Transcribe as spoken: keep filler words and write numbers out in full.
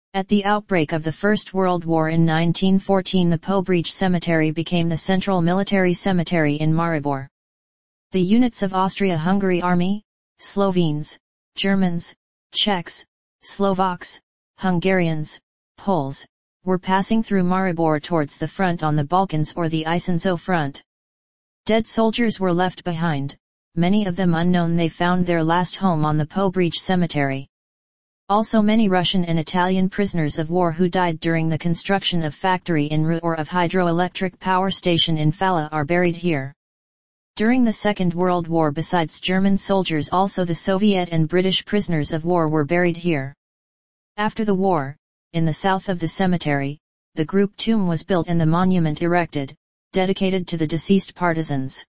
At the outbreak of the First World War in nineteen fourteen, the Pobreach Cemetery became the central military cemetery in Maribor. The units of Austria-Hungary Army, Slovenes, Germans, Czechs, Slovaks, Hungarians, Poles, were passing through Maribor towards the front on the Balkans or the Isonzo front. Dead soldiers were left behind, many of them unknown. They found their last home on the Pobreach Cemetery. Also many Russian and Italian prisoners of war who died during the construction of factory in Ru or of hydroelectric power station in Fala are buried here. During the Second World War, besides German soldiers, also the Soviet and British prisoners of war were buried here. After the war, in the south of the cemetery, the group tomb was built and the monument erected, dedicated to the deceased partisans.